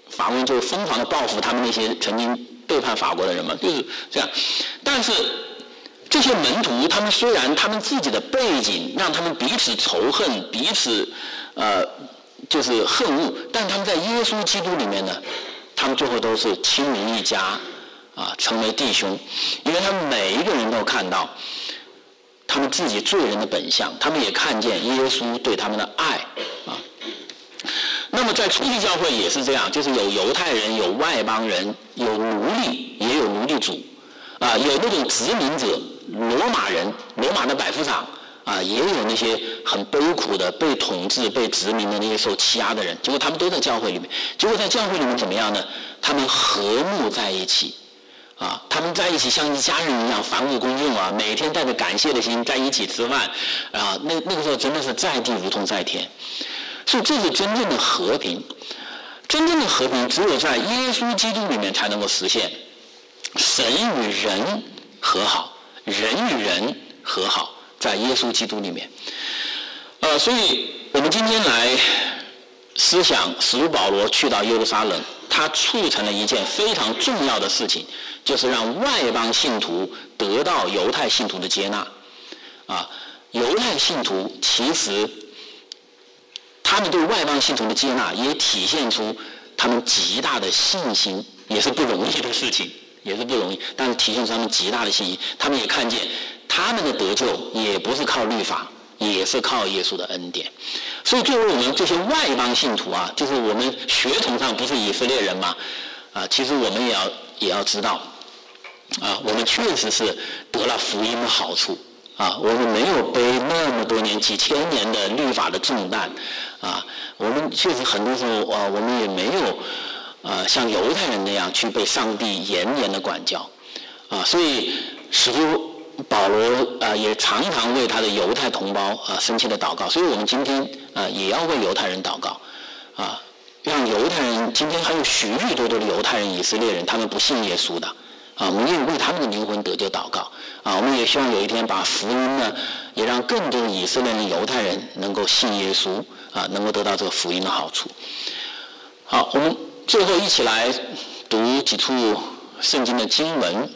法国人就疯狂的报复他们那些曾经背叛法国的人嘛，就是这样。但是这些门徒，他们虽然他们自己的背景让他们彼此仇恨，彼此就是恨恶，但他们在耶稣基督里面呢，他们最后都是亲如一家啊，成为弟兄，因为他们每一个人都看到他们自己罪人的本相，他们也看见耶稣对他们的爱啊。那么在初期教会也是这样，就是有犹太人，有外邦人，有奴隶，也有奴隶主啊，有那种殖民者，罗马人，罗马的百夫长啊，也有那些很悲苦的被统治、被殖民的那些受欺压的人，结果他们都在教会里面。结果在教会里面怎么样呢？他们和睦在一起啊，他们在一起像一家人一样，凡物公用啊，每天带着感谢的心在一起吃饭啊，那个时候真的是在地如同在天。所以这是真正的和平，真正的和平只有在耶稣基督里面才能够实现。神与人和好，人与人和好，在耶稣基督里面。所以我们今天来思想使徒保罗去到耶路撒冷，他促成了一件非常重要的事情，就是让外邦信徒得到犹太信徒的接纳。犹太信徒其实他们对外邦信徒的接纳，也体现出他们极大的信心，也是不容易的事情，也是不容易，但是体现出他们极大的信心。他们也看见他们的得救也不是靠律法，也是靠耶稣的恩典。所以作为我们这些外邦信徒啊，就是我们血统上不是以色列人嘛，其实我们也要知道我们确实是得了福音的好处我们没有背那么多年几千年的律法的重担我们确实很多时候我们也没有像犹太人那样去被上帝严严的管教所以使徒保罗也常常为他的犹太同胞深切的祷告。所以我们今天也要为犹太人祷告让犹太人，今天还有许许多多的犹太人、以色列人，他们不信耶稣的我们也为他们的灵魂得救祷告我们也希望有一天把福音呢，也让更多的以色列人、犹太人能够信耶稣能够得到这个福音的好处。好，我们最后一起来读几处圣经的经文。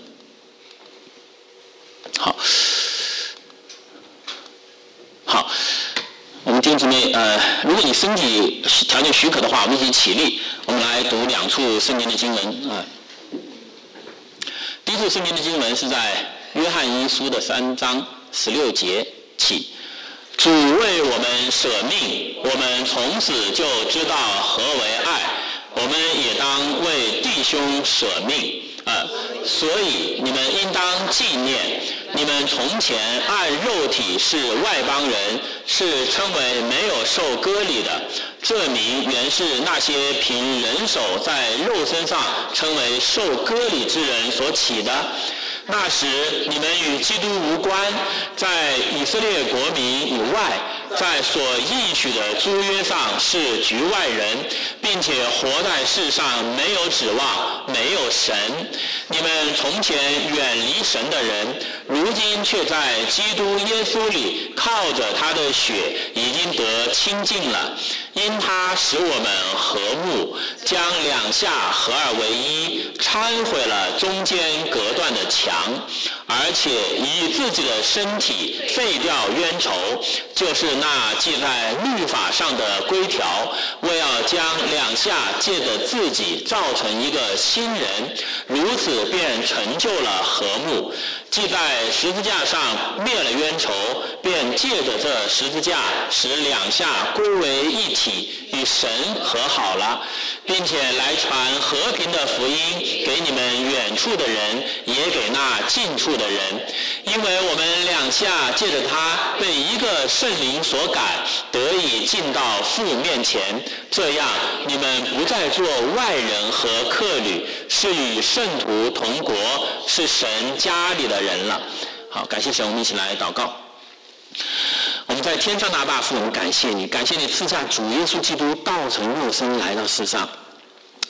好，我们弟兄姊妹如果你身体条件许可的话，我们一起起立，我们来读2处圣经的经文第一处圣经的经文是在约翰一书的3章16节起。主为我们舍命，我们从此就知道何为爱，我们也当为弟兄舍命所以你们应当纪念，你们从前按肉体是外邦人，是称为没有受割礼的，这名原是那些凭人手在肉身上称为受割礼之人所起的。那时你们与基督无关，在以色列国民以外，在所应许的租约上是局外人，并且活在世上没有指望，没有神。你们从前远离神的人，如今却在基督耶稣里靠着他的血已经得清净了，因他使我们和睦，将两下合二为一，拆毁了中间隔断的墙，而且以自己的身体废掉冤仇，就是那记在律法上的规条，为要将两下借着自己造成一个新人，如此便成就了和睦。既在十字架上灭了冤仇，便借着这十字架使两下归为一体，与神和好了，并且来传和平的福音给你们远处的人，也给那近处的人。因为我们两下借着他被一个圣灵所感，得以进到父面前，这样你们不再做外人和客旅，是与圣徒同国，是神家里的人了。好，感谢神，我们一起来祷告。我们在天上的阿爸父，我们感谢你，感谢你赐下主耶稣基督道成肉身来到世上，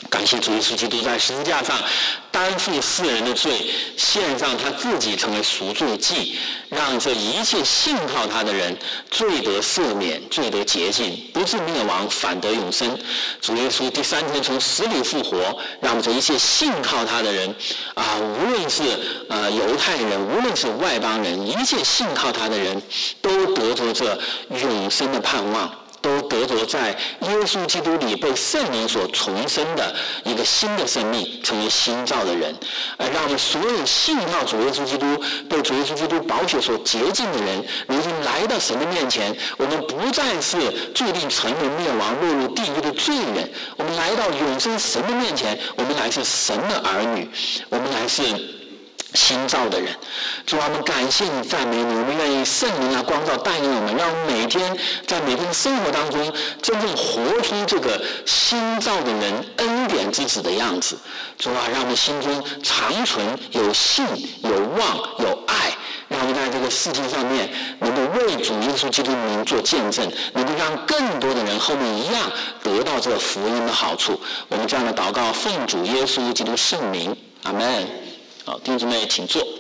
感谢主耶稣基督在十字架上担负世人的罪，献上他自己成为赎罪祭，让这一切信靠他的人罪得赦免，罪得洁净，不致灭亡，反得永生。主耶稣第3天从死里复活，让这一切信靠他的人无论是犹太人，无论是外邦人，一切信靠他的人都得着这永生的盼望，都得着在耶稣基督里被圣灵所重生的一个新的生命，成为新造的人。让我们所有信靠主耶稣基督、被主耶稣基督宝血所洁净的人，如今来到神的面前，我们不再是注定沉沦灭亡、落入地狱的罪人，我们来到永生神的面前，我们乃是神的儿女，我们乃是新造的人。主啊，我们感谢你，赞美你，我们愿意圣灵光照带领我们，让我们每天在每天生活当中真正活出这个新造的人恩典之子的样子。主啊，让我们心中长存有信、有望、有爱，让我们在这个世界上面能够为主耶稣基督名做见证，能够让更多的人后面一样得到这个福音的好处。我们这样的祷告奉主耶稣基督圣名，阿们。好，弟兄姊妹请坐。